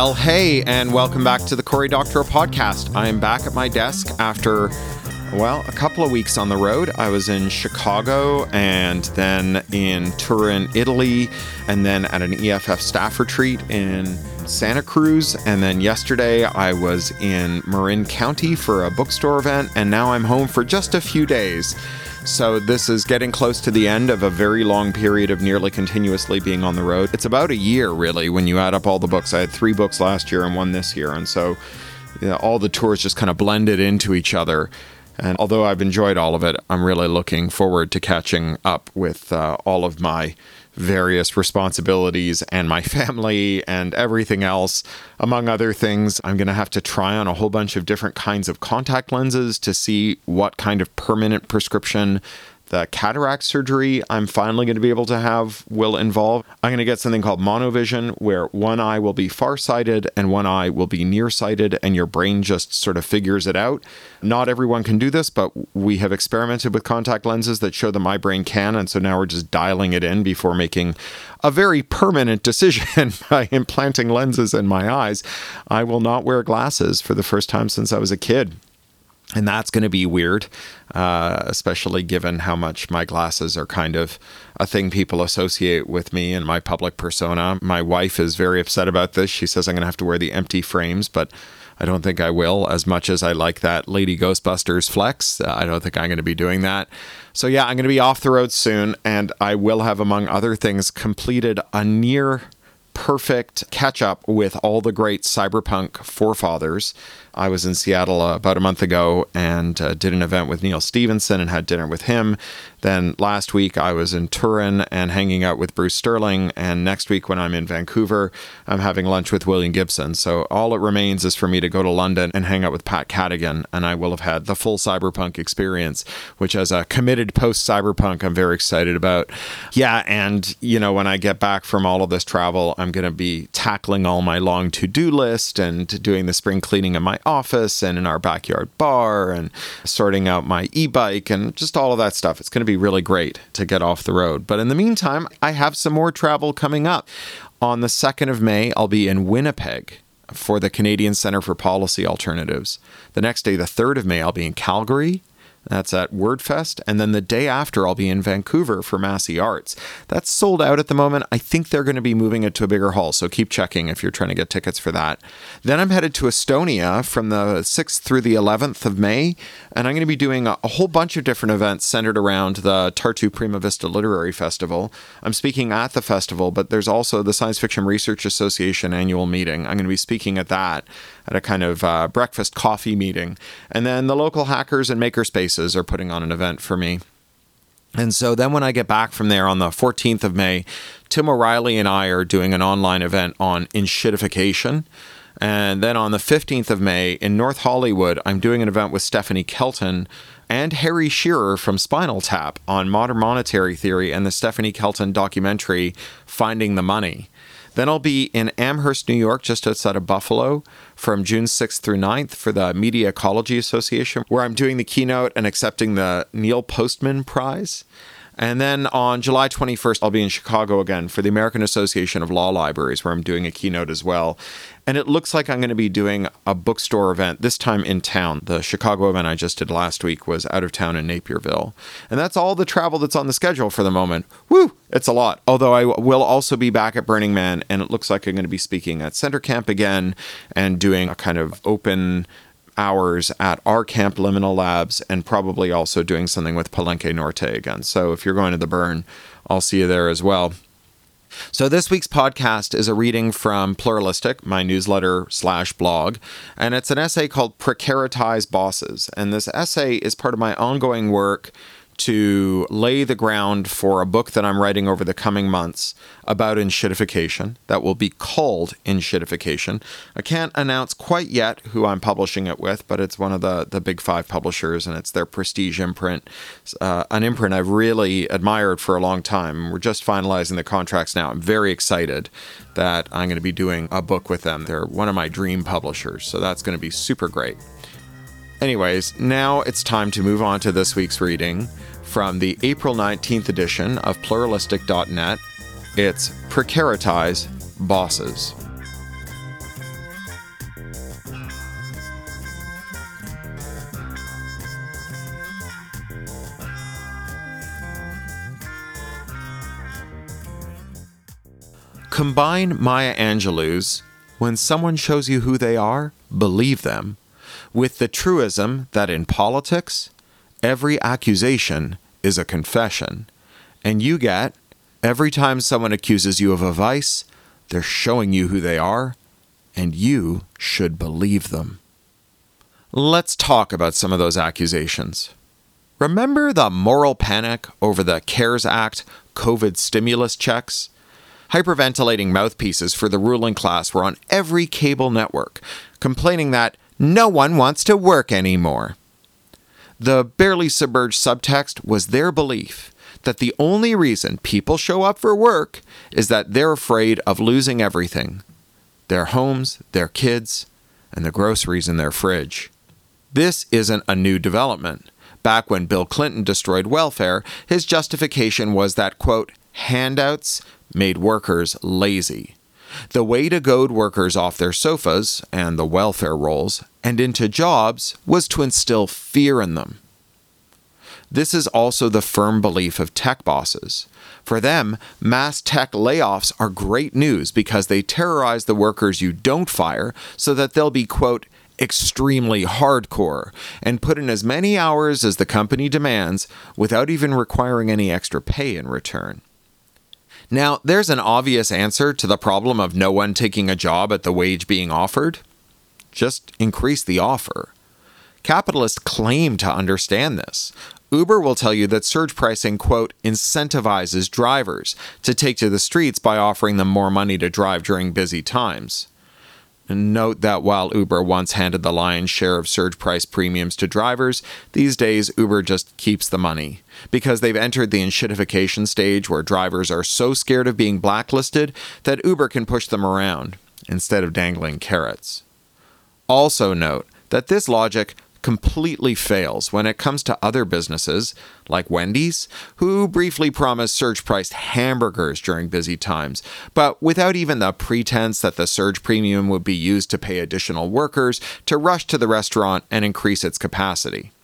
Well, hey, and welcome back to the Cory Doctorow podcast. I am back at my desk after, a couple of weeks on the road. I was in Chicago and then in Turin, Italy, and then at an EFF staff retreat in Santa Cruz. And then yesterday I was in Marin County for a bookstore event, and now I'm home for just a few days. So this is getting close to the end of a very long period of nearly continuously being on the road. It's about a year, really, when you add up all the books. I had 3 books last year and 1 this year. And so all the tours just kind of blended into each other. And although I've enjoyed all of it, I'm really looking forward to catching up with all of my various responsibilities and my family and everything else. Among other things, I'm going to have to try on a whole bunch of different kinds of contact lenses to see what kind of permanent prescription the cataract surgery I'm finally going to be able to have will involve. I'm going to get something called monovision, where one eye will be farsighted and one eye will be nearsighted, and your brain just sort of figures it out. Not everyone can do this, but we have experimented with contact lenses that show that my brain can, and so now we're just dialing it in before making a very permanent decision by implanting lenses in my eyes. I will not wear glasses for the first time since I was a kid. And that's going to be weird, especially given how much my glasses are kind of a thing people associate with me and my public persona. My wife is very upset about this. She says I'm going to have to wear the empty frames, but I don't think I will. As much as I like that Lady Ghostbusters flex, I don't think I'm going to be doing that. So yeah, I'm going to be off the road soon, and I will have, among other things, completed a near perfect catch up with all the great cyberpunk forefathers. I was in Seattle about a month ago and did an event with Neil Stephenson and had dinner with him. Then last week I was in Turin and hanging out with Bruce Sterling. And next week when I'm in Vancouver, I'm having lunch with William Gibson. So all it remains is for me to go to London and hang out with Pat Cadigan. And I will have had the full cyberpunk experience, which as a committed post-cyberpunk, I'm very excited about. Yeah, and when I get back from all of this travel, I'm going to be tackling all my long to-do list and doing the spring cleaning in my office and in our backyard bar and sorting out my e-bike and just all of that stuff. It's going to be really great to get off the road. But in the meantime, I have some more travel coming up. On the 2nd of May, I'll be in Winnipeg for the Canadian Centre for Policy Alternatives. The next day, the 3rd of May, I'll be in Calgary. That's at WordFest. And then the day after, I'll be in Vancouver for Massey Arts. That's sold out at the moment. I think they're going to be moving it to a bigger hall, so keep checking if you're trying to get tickets for that. Then I'm headed to Estonia from the 6th through the 11th of May, and I'm going to be doing a whole bunch of different events centered around the Tartu Prima Vista Literary Festival. I'm speaking at the festival, but there's also the Science Fiction Research Association annual meeting. I'm going to be speaking at that, at a kind of breakfast coffee meeting. And then the local hackers and makerspaces are putting on an event for me. And so then when I get back from there on the 14th of May, Tim O'Reilly and I are doing an online event on enshittification. And then on the 15th of May in North Hollywood, I'm doing an event with Stephanie Kelton and Harry Shearer from Spinal Tap on modern monetary theory and the Stephanie Kelton documentary, Finding the Money. Then I'll be in Amherst, New York, just outside of Buffalo, from June 6th through 9th for the Media Ecology Association, where I'm doing the keynote and accepting the Neil Postman Prize. And then on July 21st, I'll be in Chicago again for the American Association of Law Libraries, where I'm doing a keynote as well. And it looks like I'm going to be doing a bookstore event, this time in town. The Chicago event I just did last week was out of town in Napierville. And that's all the travel that's on the schedule for the moment. Woo! It's a lot. Although I will also be back at Burning Man, and it looks like I'm going to be speaking at Center Camp again and doing a kind of open hours at our camp Liminal Labs, and probably also doing something with Palenque Norte again. So if you're going to the Burn, I'll see you there as well. So this week's podcast is a reading from Pluralistic, my newsletter/blog, and it's an essay called Precaritize Bosses. And this essay is part of my ongoing work to lay the ground for a book that I'm writing over the coming months about enshittification that will be called Enshittification. I can't announce quite yet who I'm publishing it with, but it's one of the big 5 publishers, and it's their prestige imprint, an imprint I've really admired for a long time. We're just finalizing the contracts now. I'm very excited that I'm going to be doing a book with them. They're one of my dream publishers, so that's going to be super great. Anyways, now it's time to move on to this week's reading from the April 19th edition of Pluralistic.net. It's Precaritize Bosses. Combine Maya Angelou's "when someone shows you who they are, believe them" with the truism that in politics, every accusation is a confession, and you get, every time someone accuses you of a vice, they're showing you who they are, and you should believe them. Let's talk about some of those accusations. Remember the moral panic over the CARES Act COVID stimulus checks? Hyperventilating mouthpieces for the ruling class were on every cable network, complaining that no one wants to work anymore. The barely submerged subtext was their belief that the only reason people show up for work is that they're afraid of losing everything: their homes, their kids, and the groceries in their fridge. This isn't a new development. Back when Bill Clinton destroyed welfare, his justification was that, quote, handouts made workers lazy. The way to goad workers off their sofas and the welfare rolls and into jobs was to instill fear in them. This is also the firm belief of tech bosses. For them, mass tech layoffs are great news because they terrorize the workers you don't fire so that they'll be, quote, extremely hardcore and put in as many hours as the company demands without even requiring any extra pay in return. Now, there's an obvious answer to the problem of no one taking a job at the wage being offered. Just increase the offer. Capitalists claim to understand this. Uber will tell you that surge pricing, quote, incentivizes drivers to take to the streets by offering them more money to drive during busy times. And note that while Uber once handed the lion's share of surge price premiums to drivers, these days Uber just keeps the money, because they've entered the enshittification stage where drivers are so scared of being blacklisted that Uber can push them around instead of dangling carrots. Also note that this logic completely fails when it comes to other businesses, like Wendy's, who briefly promised surge-priced hamburgers during busy times, but without even the pretense that the surge premium would be used to pay additional workers to rush to the restaurant and increase its capacity.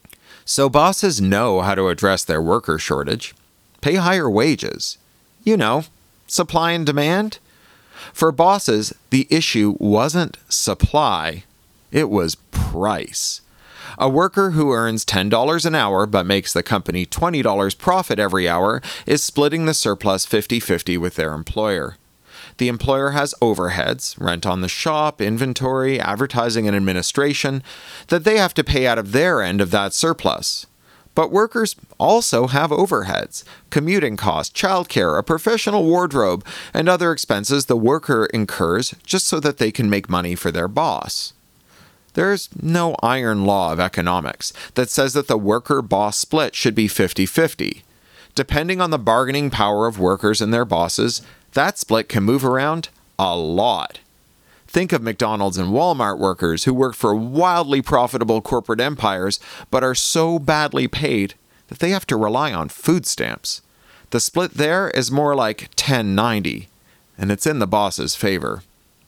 So bosses know how to address their worker shortage. Pay higher wages. You know, supply and demand. For bosses, the issue wasn't supply, it was price. A worker who earns $10 an hour but makes the company $20 profit every hour is splitting the surplus 50-50 with their employer. The employer has overheads, rent on the shop, inventory, advertising and administration, that they have to pay out of their end of that surplus. But workers also have overheads, commuting costs, childcare, a professional wardrobe, and other expenses the worker incurs just so that they can make money for their boss. There's no iron law of economics that says that the worker-boss split should be 50-50. Depending on the bargaining power of workers and their bosses, that split can move around a lot. Think of McDonald's and Walmart workers who work for wildly profitable corporate empires but are so badly paid that they have to rely on food stamps. The split there is more like 10-90, and it's in the boss's favor.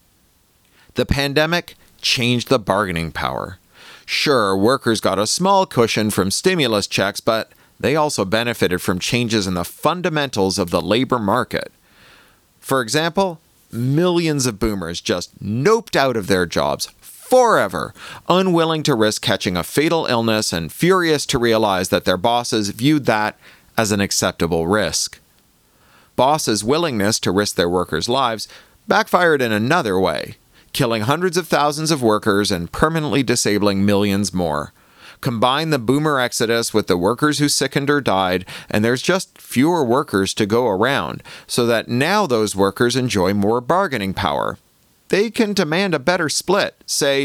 The pandemic changed the bargaining power. Sure, workers got a small cushion from stimulus checks, but they also benefited from changes in the fundamentals of the labor market. For example, millions of boomers just noped out of their jobs forever, unwilling to risk catching a fatal illness and furious to realize that their bosses viewed that as an acceptable risk. Bosses' willingness to risk their workers' lives backfired in another way, killing hundreds of thousands of workers and permanently disabling millions more. Combine the boomer exodus with the workers who sickened or died, and there's just fewer workers to go around, so that now those workers enjoy more bargaining power. They can demand a better split, say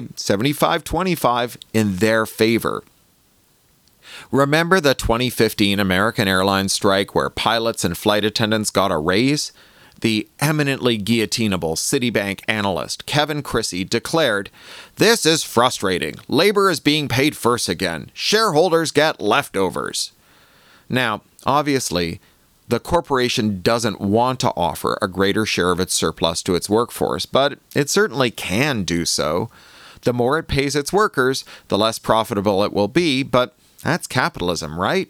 75-25, in their favor. Remember the 2015 American Airlines strike where pilots and flight attendants got a raise? The eminently guillotinable Citibank analyst Kevin Chrissy declared, "This is frustrating. Labor is being paid first again. Shareholders get leftovers." Now, obviously, the corporation doesn't want to offer a greater share of its surplus to its workforce, but it certainly can do so. The more it pays its workers, the less profitable it will be, but that's capitalism, right?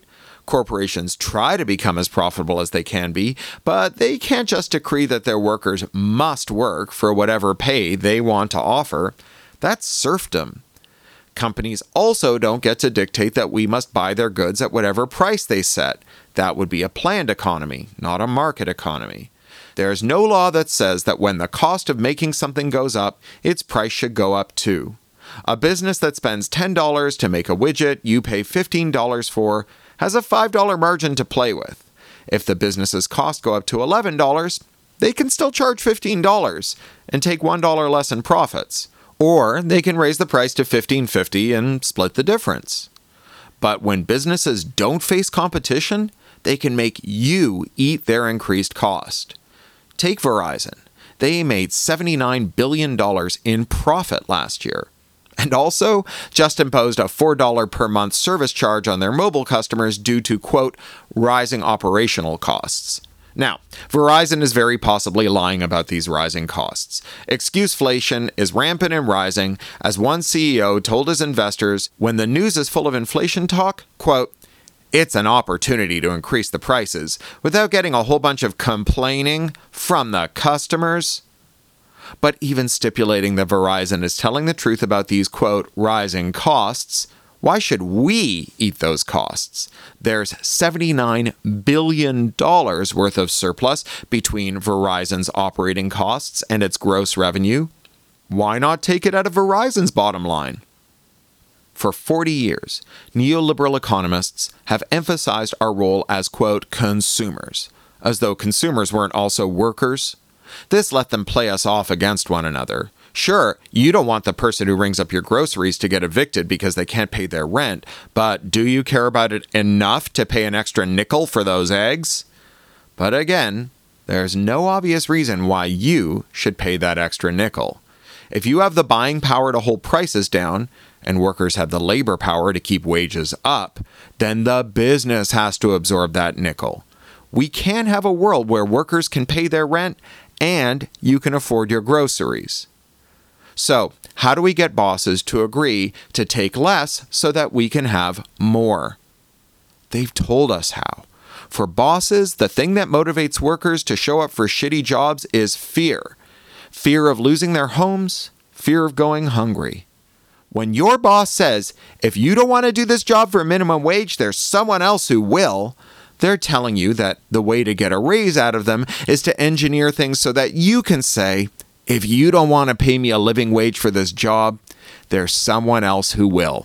Corporations try to become as profitable as they can be, but they can't just decree that their workers must work for whatever pay they want to offer. That's serfdom. Companies also don't get to dictate that we must buy their goods at whatever price they set. That would be a planned economy, not a market economy. There is no law that says that when the cost of making something goes up, its price should go up too. A business that spends $10 to make a widget you pay $15 for has a $5 margin to play with. If the business's costs go up to $11, they can still charge $15 and take $1 less in profits. Or they can raise the price to $15.50 and split the difference. But when businesses don't face competition, they can make you eat their increased cost. Take Verizon. They made $79 billion in profit last year. And also just imposed a $4 per month service charge on their mobile customers due to, quote, rising operational costs. Now, Verizon is very possibly lying about these rising costs. Excuseflation is rampant and rising, as one CEO told his investors when the news is full of inflation talk, quote, it's an opportunity to increase the prices without getting a whole bunch of complaining from the customers. But even stipulating that Verizon is telling the truth about these, quote, rising costs, why should we eat those costs? There's $79 billion worth of surplus between Verizon's operating costs and its gross revenue. Why not take it out of Verizon's bottom line? For 40 years, neoliberal economists have emphasized our role as, quote, consumers, as though consumers weren't also workers. This let them play us off against one another. Sure, you don't want the person who rings up your groceries to get evicted because they can't pay their rent, but do you care about it enough to pay an extra nickel for those eggs? But again, there's no obvious reason why you should pay that extra nickel. If you have the buying power to hold prices down, and workers have the labor power to keep wages up, then the business has to absorb that nickel. We can't have a world where workers can pay their rent and you can afford your groceries. So, how do we get bosses to agree to take less so that we can have more? They've told us how. For bosses, the thing that motivates workers to show up for shitty jobs is fear. Fear of losing their homes, fear of going hungry. When your boss says, if you don't want to do this job for minimum wage, there's someone else who will, they're telling you that the way to get a raise out of them is to engineer things so that you can say, if you don't want to pay me a living wage for this job, there's someone else who will.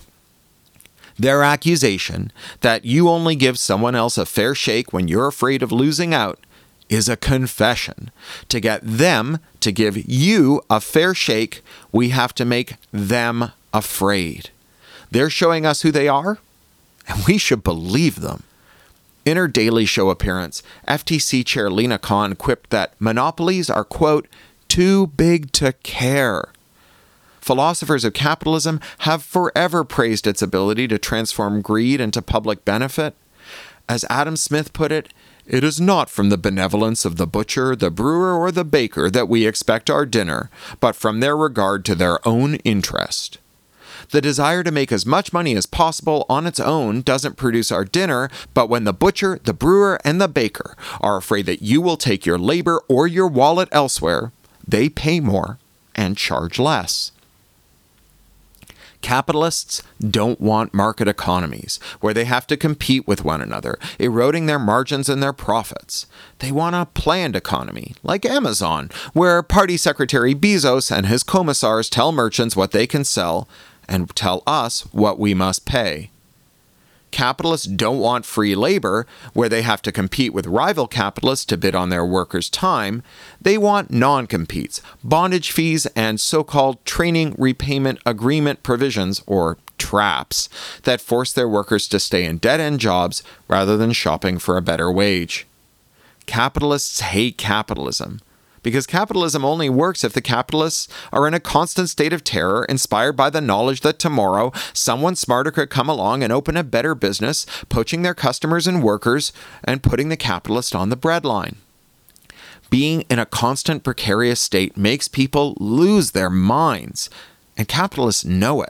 Their accusation that you only give someone else a fair shake when you're afraid of losing out is a confession. To get them to give you a fair shake, we have to make them afraid. They're showing us who they are, and we should believe them. In her Daily Show appearance, FTC Chair Lina Khan quipped that monopolies are, quote, too big to care. Philosophers of capitalism have forever praised its ability to transform greed into public benefit. As Adam Smith put it, it is not from the benevolence of the butcher, the brewer, or the baker that we expect our dinner, but from their regard to their own interest. The desire to make as much money as possible on its own doesn't produce our dinner, but when the butcher, the brewer, and the baker are afraid that you will take your labor or your wallet elsewhere, they pay more and charge less. Capitalists don't want market economies where they have to compete with one another, eroding their margins and their profits. They want a planned economy, like Amazon, where Party Secretary Bezos and his commissars tell merchants what they can sell and tell us what we must pay. Capitalists don't want free labor, where they have to compete with rival capitalists to bid on their workers' time. They want non-competes, bondage fees, and so-called training repayment agreement provisions, or traps, that force their workers to stay in dead-end jobs rather than shopping for a better wage. Capitalists hate capitalism, because capitalism only works if the capitalists are in a constant state of terror, inspired by the knowledge that tomorrow someone smarter could come along and open a better business, poaching their customers and workers and putting the capitalist on the breadline. Being in a constant precarious state makes people lose their minds, and capitalists know it.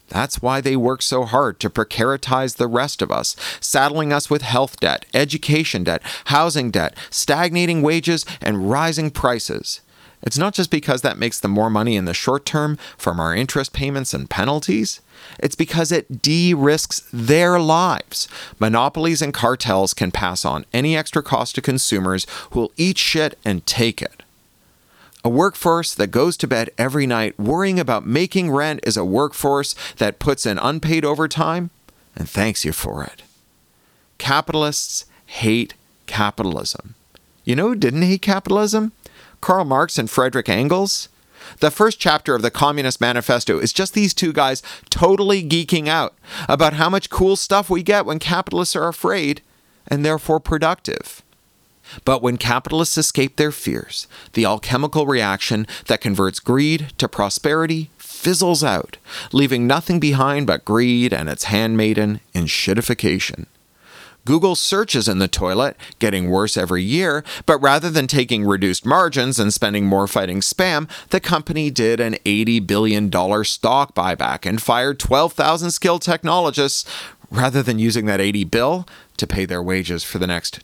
That's why they work so hard to precaritize the rest of us, saddling us with health debt, education debt, housing debt, stagnating wages, and rising prices. It's not just because that makes them more money in the short term from our interest payments and penalties. It's because it de-risks their lives. Monopolies and cartels can pass on any extra cost to consumers who will eat shit and take it. A workforce that goes to bed every night worrying about making rent is a workforce that puts in unpaid overtime and thanks you for it. Capitalists hate capitalism. You know who didn't hate capitalism? Karl Marx and Friedrich Engels. The first chapter of the Communist Manifesto is just these two guys totally geeking out about how much cool stuff we get when capitalists are afraid and therefore productive. But when capitalists escape their fears, the alchemical reaction that converts greed to prosperity fizzles out, leaving nothing behind but greed and its handmaiden in shitification. Google search is in the toilet, getting worse every year, but rather than taking reduced margins and spending more fighting spam, the company did an $80 billion stock buyback and fired 12,000 skilled technologists rather than using that 80 bill to pay their wages for the next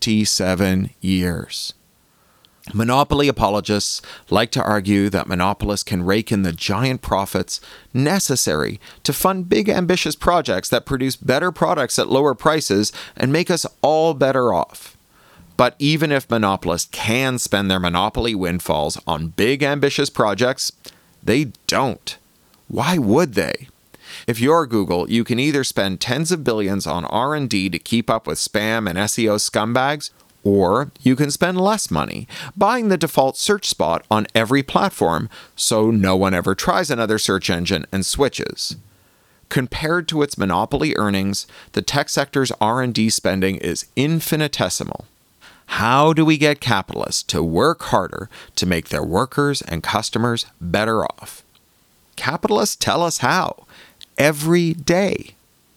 27 years. Monopoly apologists like to argue that monopolists can rake in the giant profits necessary to fund big ambitious projects that produce better products at lower prices and make us all better off. But even if monopolists can spend their monopoly windfalls on big ambitious projects, they don't. Why would they? If you're Google, you can either spend tens of billions on R&D to keep up with spam and SEO scumbags, or you can spend less money buying the default search spot on every platform so no one ever tries another search engine and switches. Compared to its monopoly earnings, the tech sector's R&D spending is infinitesimal. How do we get capitalists to work harder to make their workers and customers better off? Capitalists tell us how. Every day.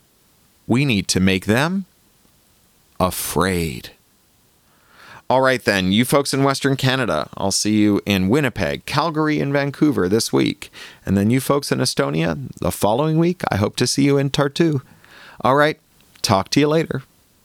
We need to make them afraid. All right then, you folks in Western Canada, I'll see you in Winnipeg, Calgary, and Vancouver this week. And then you folks in Estonia, the following week, I hope to see you in Tartu. All right, talk to you later.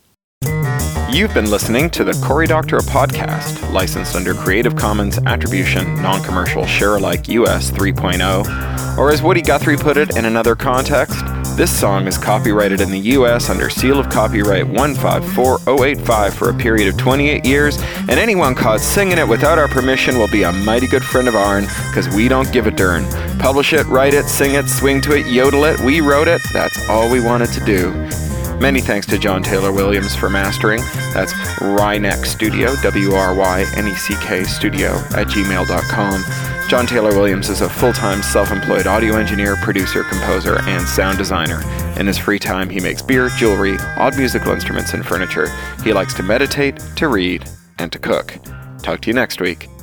You've been listening to the Corey Doctorow podcast, licensed under Creative Commons Attribution, Non-Commercial, Share-alike US 3.0, or as Woody Guthrie put it in another context, this song is copyrighted in the US under seal of copyright 154085 for a period of 28 years, and anyone caught singing it without our permission will be a mighty good friend of ourn, because we don't give a darn. Publish it, write it, sing it, swing to it, yodel it, we wrote it, that's all we wanted to do. Many thanks to John Taylor Williams for mastering. That's Ryneck Studio, WRYNECK Studio at gmail.com. John Taylor Williams is a full-time self-employed audio engineer, producer, composer, and sound designer. In his free time, he makes beer, jewelry, odd musical instruments, and furniture. He likes to meditate, to read, and to cook. Talk to you next week.